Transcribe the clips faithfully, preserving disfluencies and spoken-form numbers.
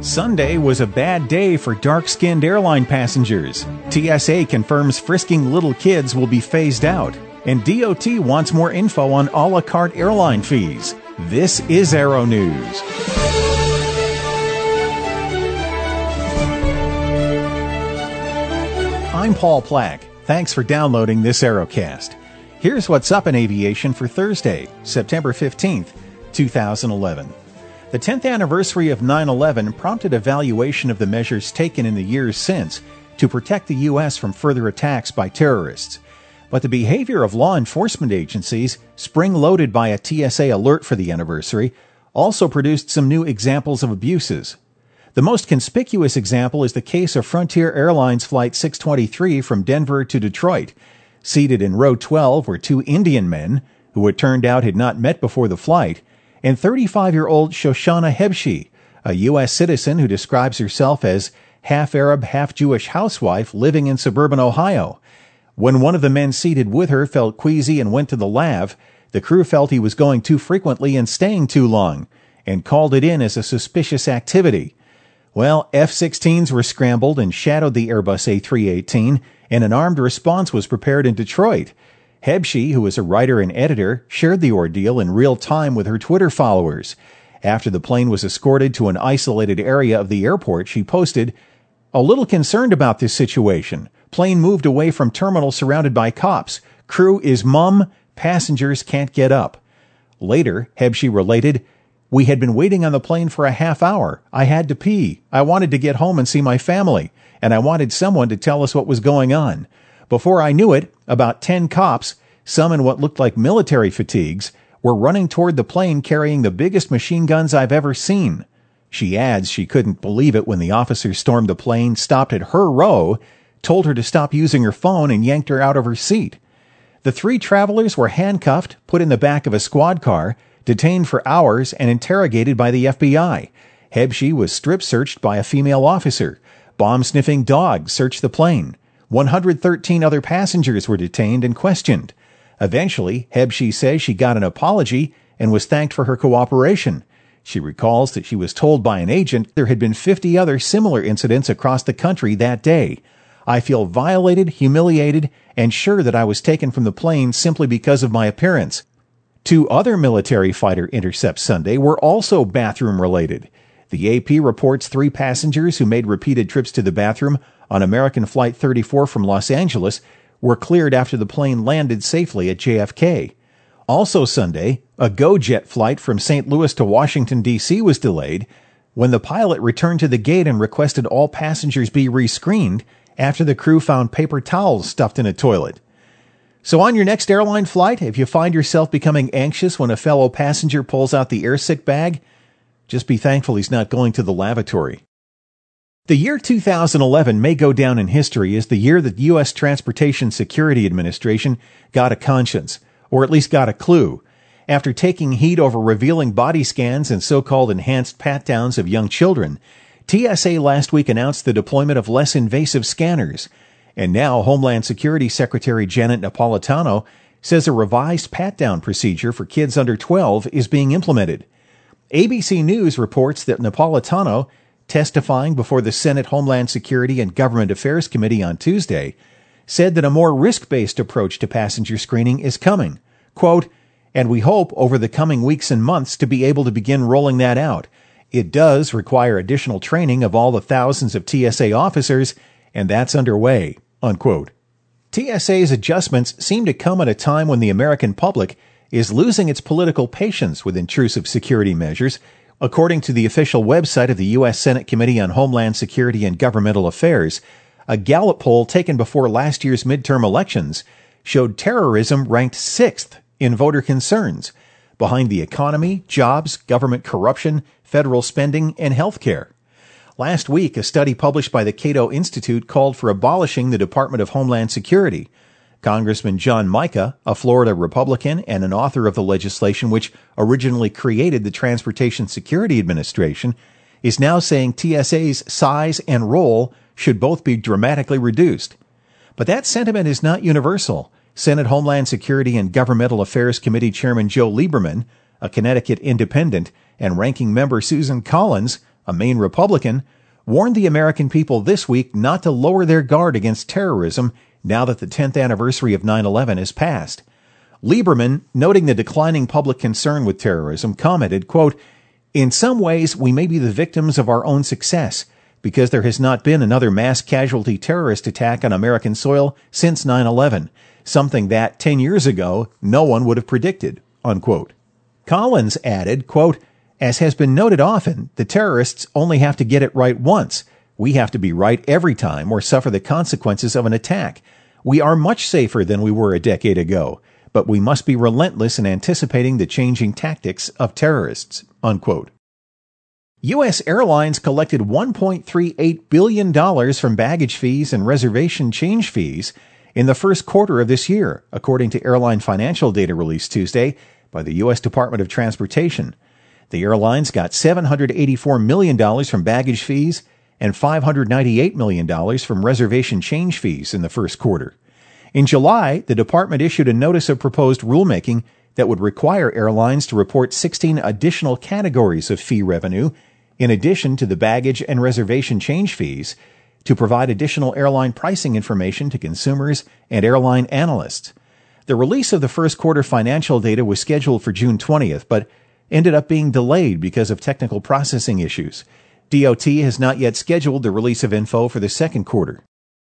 Sunday was a bad day for dark-skinned airline passengers. T S A confirms frisking little kids will be phased out. And D O T wants more info on a la carte airline fees. This is Aero News. I'm Paul Plack. Thanks for downloading this Aerocast. Here's what's up in aviation for Thursday, September fifteenth, two thousand eleven. The tenth anniversary of nine eleven prompted evaluation of the measures taken in the years since to protect the U S from further attacks by terrorists. But the behavior of law enforcement agencies, spring-loaded by a T S A alert for the anniversary, also produced some new examples of abuses. The most conspicuous example is the case of Frontier Airlines Flight six twenty-three from Denver to Detroit. Seated in row twelve were two Indian men, who it turned out had not met before the flight, and thirty-five-year-old Shoshana Hebshi, a U S citizen who describes herself as half-Arab, half-Jewish housewife living in suburban Ohio. When one of the men seated with her felt queasy and went to the lav, the crew felt he was going too frequently and staying too long, and called it in as a suspicious activity. Well, F sixteens were scrambled and shadowed the Airbus A three eighteen, and an armed response was prepared in Detroit. Hebshi, who is a writer and editor, shared the ordeal in real time with her Twitter followers. After the plane was escorted to an isolated area of the airport, she posted, "A little concerned about this situation. Plane moved away from terminal surrounded by cops. Crew is mum. Passengers can't get up." Later, Hebshi related, "We had been waiting on the plane for a half hour. I had to pee. I wanted to get home and see my family, and I wanted someone to tell us what was going on. Before I knew it, about ten cops, some in what looked like military fatigues, were running toward the plane carrying the biggest machine guns I've ever seen." She adds she couldn't believe it when the officers stormed the plane, stopped at her row, told her to stop using her phone, and yanked her out of her seat. The three travelers were handcuffed, put in the back of a squad car, detained for hours, and interrogated by the F B I. Hebshi was strip-searched by a female officer. Bomb-sniffing dogs searched the plane. one hundred thirteen other passengers were detained and questioned. Eventually, Hebshi says she got an apology and was thanked for her cooperation. She recalls that she was told by an agent there had been fifty other similar incidents across the country that day. "I feel violated, humiliated, and sure that I was taken from the plane simply because of my appearance." Two other military fighter intercepts Sunday were also bathroom-related. The A P reports three passengers who made repeated trips to the bathroom on American Flight thirty-four from Los Angeles were cleared after the plane landed safely at J F K. Also Sunday, a GoJet flight from Saint Louis to Washington, D C was delayed when the pilot returned to the gate and requested all passengers be rescreened after the crew found paper towels stuffed in a toilet. So on your next airline flight, if you find yourself becoming anxious when a fellow passenger pulls out the airsick bag, just be thankful he's not going to the lavatory. The year two thousand eleven may go down in history as the year that U S Transportation Security Administration got a conscience, or at least got a clue. After taking heat over revealing body scans and so-called enhanced pat-downs of young children, T S A last week announced the deployment of less invasive scanners. And now Homeland Security Secretary Janet Napolitano says a revised pat-down procedure for kids under twelve is being implemented. A B C News reports that Napolitano, testifying before the Senate Homeland Security and Government Affairs Committee on Tuesday, said that a more risk-based approach to passenger screening is coming. Quote, "And we hope over the coming weeks and months to be able to begin rolling that out. It does require additional training of all the thousands of T S A officers, and that's underway." Unquote. T S A's adjustments seem to come at a time when the American public is losing its political patience with intrusive security measures. According to the official website of the U S Senate Committee on Homeland Security and Governmental Affairs, a Gallup poll taken before last year's midterm elections showed terrorism ranked sixth in voter concerns, behind the economy, jobs, government corruption, federal spending, and health care. Last week, a study published by the Cato Institute called for abolishing the Department of Homeland Security. Congressman John Mica, a Florida Republican and an author of the legislation which originally created the Transportation Security Administration, is now saying T S A's size and role should both be dramatically reduced. But that sentiment is not universal. Senate Homeland Security and Governmental Affairs Committee Chairman Joe Lieberman, a Connecticut independent, and Ranking Member Susan Collins, a Maine Republican, warned the American people this week not to lower their guard against terrorism now that the tenth anniversary of nine eleven has passed. Lieberman, noting the declining public concern with terrorism, commented, quote, "In some ways, we may be the victims of our own success, because there has not been another mass casualty terrorist attack on American soil since nine eleven, something that, ten years ago, no one would have predicted," unquote. Collins added, quote, "As has been noted often, the terrorists only have to get it right once. We have to be right every time or suffer the consequences of an attack. We are much safer than we were a decade ago, but we must be relentless in anticipating the changing tactics of terrorists," unquote. U S airlines collected one point three eight billion dollars from baggage fees and reservation change fees in the first quarter of this year, according to airline financial data released Tuesday by the U S Department of Transportation. The airlines got seven hundred eighty-four million dollars from baggage fees and five hundred ninety-eight million dollars from reservation change fees in the first quarter. In July, the department issued a notice of proposed rulemaking that would require airlines to report sixteen additional categories of fee revenue, in addition to the baggage and reservation change fees, to provide additional airline pricing information to consumers and airline analysts. The release of the first quarter financial data was scheduled for June twentieth, but ended up being delayed because of technical processing issues. D O T has not yet scheduled the release of info for the second quarter.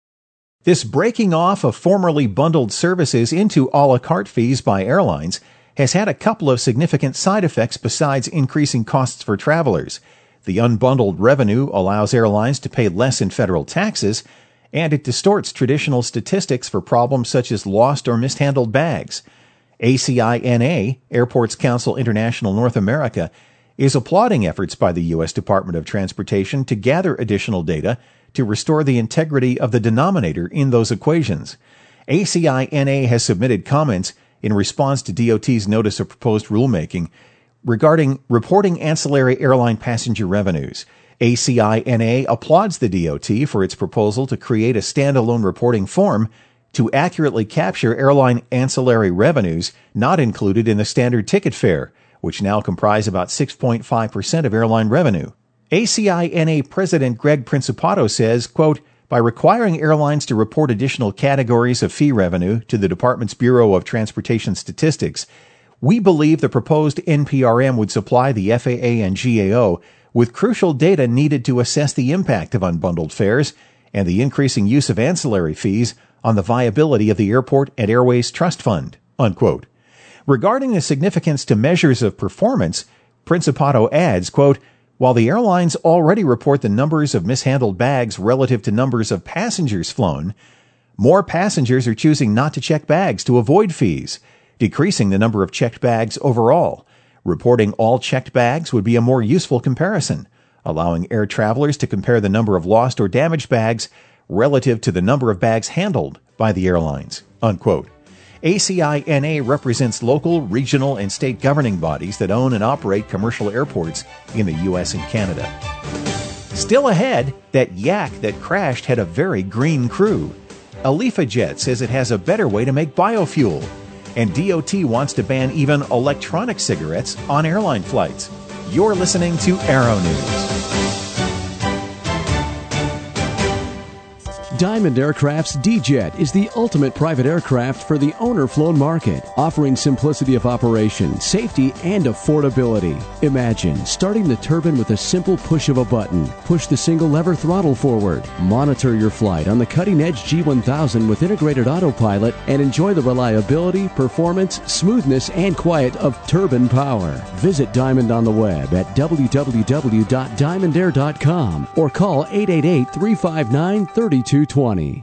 This breaking off of formerly bundled services into a la carte fees by airlines has had a couple of significant side effects besides increasing costs for travelers. The unbundled revenue allows airlines to pay less in federal taxes, and it distorts traditional statistics for problems such as lost or mishandled bags. A C I N A, Airports Council International North America, is applauding efforts by the U S Department of Transportation to gather additional data to restore the integrity of the denominator in those equations. A C I N A has submitted comments in response to D O T's notice of proposed rulemaking regarding reporting ancillary airline passenger revenues. A C I N A applauds the D O T for its proposal to create a standalone reporting form to accurately capture airline ancillary revenues not included in the standard ticket fare, which now comprise about six point five percent of airline revenue. A C I N A President Greg Principato says, quote, "By requiring airlines to report additional categories of fee revenue to the department's Bureau of Transportation Statistics, we believe the proposed N P R M would supply the F A A and G A O with crucial data needed to assess the impact of unbundled fares and the increasing use of ancillary fees on the viability of the Airport and Airways Trust Fund," unquote. Regarding the significance to measures of performance, Principato adds, quote, "While the airlines already report the numbers of mishandled bags relative to numbers of passengers flown, more passengers are choosing not to check bags to avoid fees, decreasing the number of checked bags overall. Reporting all checked bags would be a more useful comparison, allowing air travelers to compare the number of lost or damaged bags relative to the number of bags handled by the airlines," unquote. A C I N A represents local, regional, and state governing bodies that own and operate commercial airports in the U S and Canada. Still ahead, that yak that crashed had a very green crew. AlifaJet says it has a better way to make biofuel. And D O T wants to ban even electronic cigarettes on airline flights. You're listening to Aero News. Diamond Aircraft's D-Jet is the ultimate private aircraft for the owner-flown market, offering simplicity of operation, safety, and affordability. Imagine starting the turbine with a simple push of a button. Push the single-lever throttle forward. Monitor your flight on the cutting-edge G one thousand with integrated autopilot and enjoy the reliability, performance, smoothness, and quiet of turbine power. Visit Diamond on the web at w w w dot diamond air dot com or call eight eight eight, three five nine, three two twenty.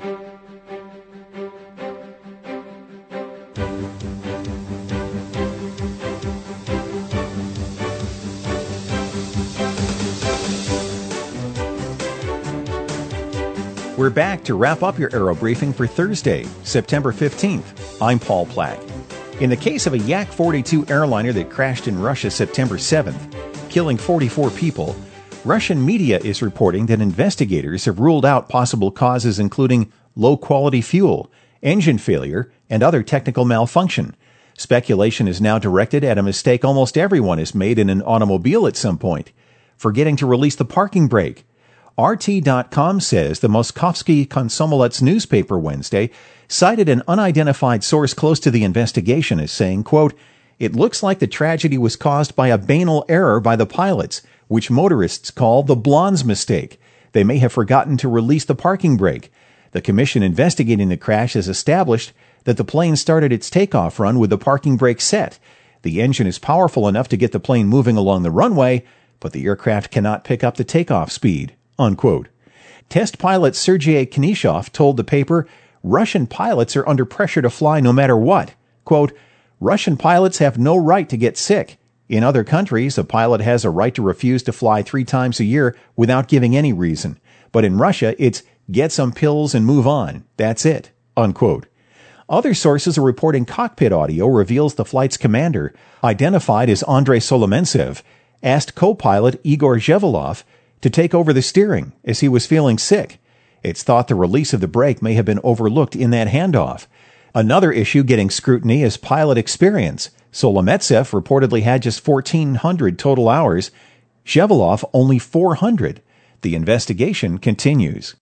We're back to wrap up your Aero Briefing for Thursday, September fifteenth. I'm Paul Plack. In the case of a Yak forty-two airliner that crashed in Russia September seventh, killing forty-four people, Russian media is reporting that investigators have ruled out possible causes including low-quality fuel, engine failure, and other technical malfunction. Speculation is now directed at a mistake almost everyone has made in an automobile at some point. forgetting to release the parking brake. R T dot com says the Moskovsky Komsomolets newspaper Wednesday cited an unidentified source close to the investigation as saying, quote, "It looks like the tragedy was caused by a banal error by the pilots, which motorists call the Blondes mistake. They may have forgotten to release the parking brake. The commission investigating the crash has established that the plane started its takeoff run with the parking brake set. The engine is powerful enough to get the plane moving along the runway, but the aircraft cannot pick up the takeoff speed." Unquote. Test pilot Sergei Knishov told the paper, "Russian pilots are under pressure to fly no matter what. Quote, Russian pilots have no right to get sick. In other countries, a pilot has a right to refuse to fly three times a year without giving any reason. But in Russia, it's get some pills and move on. That's it." Unquote. Other sources are reporting cockpit audio reveals the flight's commander, identified as Andrei Solomentsev, asked co-pilot Igor Zhevolov to take over the steering as he was feeling sick. It's thought the release of the brake may have been overlooked in that handoff. Another issue getting scrutiny is pilot experience. Solomentsev reportedly had just fourteen hundred total hours, Zhevolov only four hundred. The investigation continues.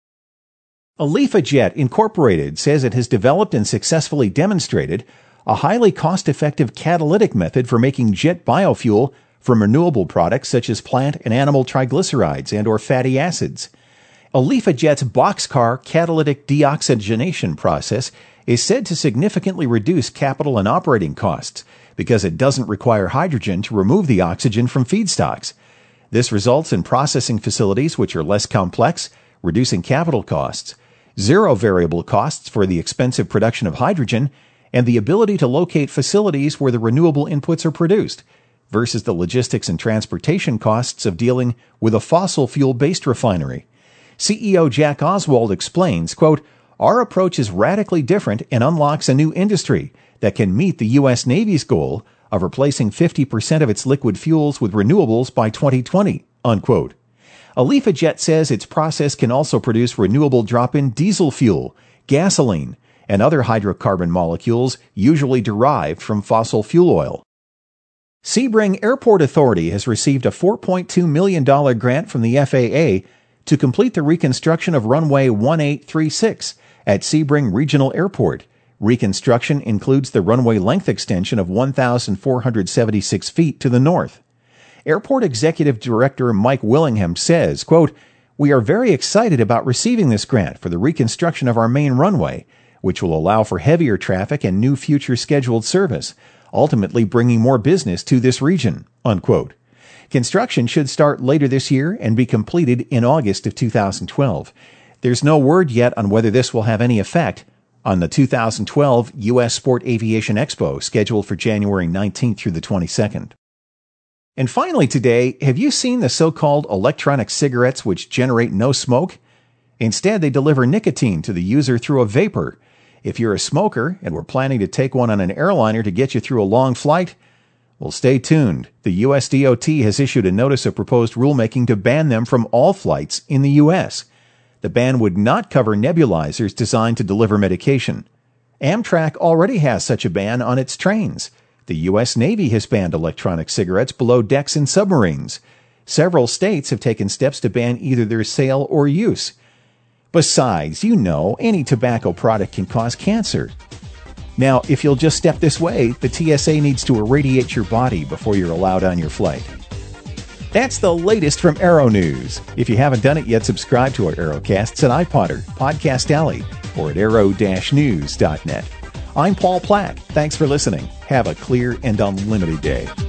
AlifaJet Incorporated says it has developed and successfully demonstrated a highly cost-effective catalytic method for making jet biofuel from renewable products such as plant and animal triglycerides and or fatty acids. AlifaJet's boxcar catalytic deoxygenation process is said to significantly reduce capital and operating costs because it doesn't require hydrogen to remove the oxygen from feedstocks. This results in processing facilities which are less complex, reducing capital costs, zero variable costs for the expensive production of hydrogen, and the ability to locate facilities where the renewable inputs are produced, versus the logistics and transportation costs of dealing with a fossil fuel-based refinery. C E O Jack Oswald explains, quote, "Our approach is radically different and unlocks a new industry that can meet the U S Navy's goal of replacing fifty percent of its liquid fuels with renewables by twenty twenty, unquote. AlifaJet says its process can also produce renewable drop-in diesel fuel, gasoline, and other hydrocarbon molecules usually derived from fossil fuel oil. Sebring Airport Authority has received a four point two million dollars grant from the F A A to complete the reconstruction of runway one eight three six at Sebring Regional Airport. Reconstruction includes the runway length extension of one thousand four hundred seventy-six feet to the north. Airport Executive Director Mike Willingham says, quote, "We are very excited about receiving this grant for the reconstruction of our main runway, which will allow for heavier traffic and new future scheduled service, ultimately bringing more business to this region," unquote. Construction should start later this year and be completed in August of two thousand twelve. There's no word yet on whether this will have any effect on the two thousand twelve U S Sport Aviation Expo scheduled for January nineteenth through the twenty-second. And finally today, have you seen the so-called electronic cigarettes which generate no smoke? Instead, they deliver nicotine to the user through a vapor. If you're a smoker and were planning to take one on an airliner to get you through a long flight, well, stay tuned. The U S D O T has issued a notice of proposed rulemaking to ban them from all flights in the U S. The ban would not cover nebulizers designed to deliver medication. Amtrak already has such a ban on its trains. The U S Navy has banned electronic cigarettes below decks in submarines. Several states have taken steps to ban either their sale or use. Besides, you know, any tobacco product can cause cancer. Now, if you'll just step this way, the T S A needs to irradiate your body before you're allowed on your flight. That's the latest from Aero News. If you haven't done it yet, subscribe to our Aerocasts at iPodder, Podcast Alley, or at aero dash news dot net. I'm Paul Plack. Thanks for listening. Have a clear and unlimited day.